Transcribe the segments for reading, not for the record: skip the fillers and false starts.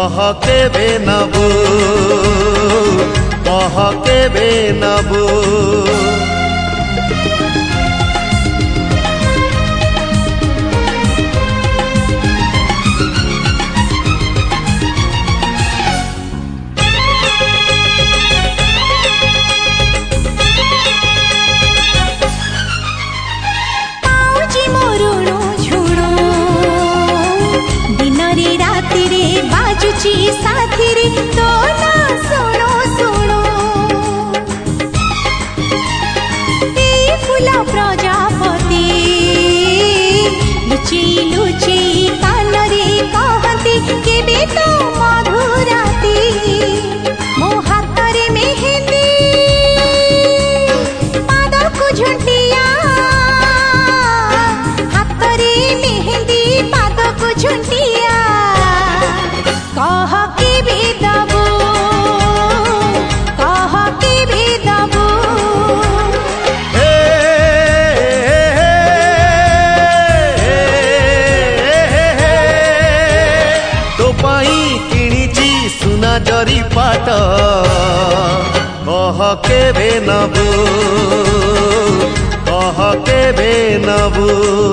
कह केबे नबू कह केबे नबू साथी रे तो ना सुनो सुनो ए फूला प्रजापति लुची लुची कान रे कहती केबे तो मधुराती मो हाथ रे मेहंदी पाद को झुंटिया हाथ रे मेहंदी पाद को झुंटिया कह केबे दबू कह केबे दबू तो पाई किणीची सुना जरी पाट कह केबे नबू कह केबे नबू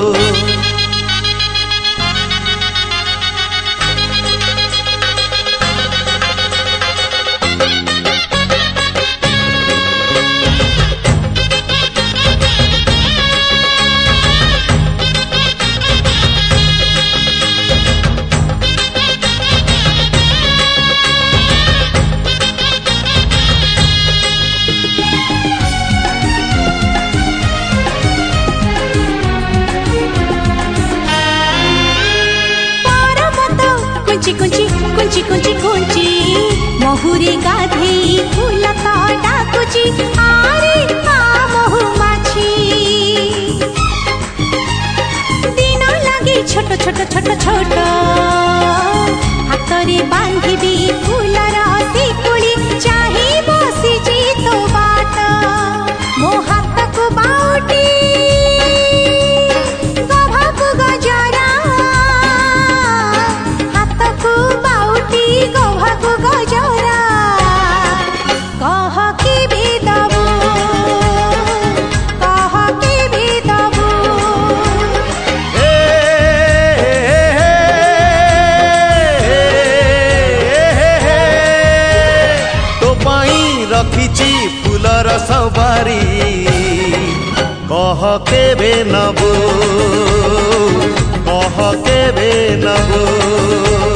कुंची कुंची कुंची महुरी गाधेई फूल तो डाकुची आरे महु माछी दिन लगे छोट छोट छोट छोट हाथ रे बांधिबी फूलर शिकुली चाहे बसी जी तो बाट मो हाथ को बाउटी गभा को गजरा गभाको गजरा कह केबे दबू कह केबे दबू तो पाई रखिची फूलर सवारी कह केबे नबू कह केबे नबू।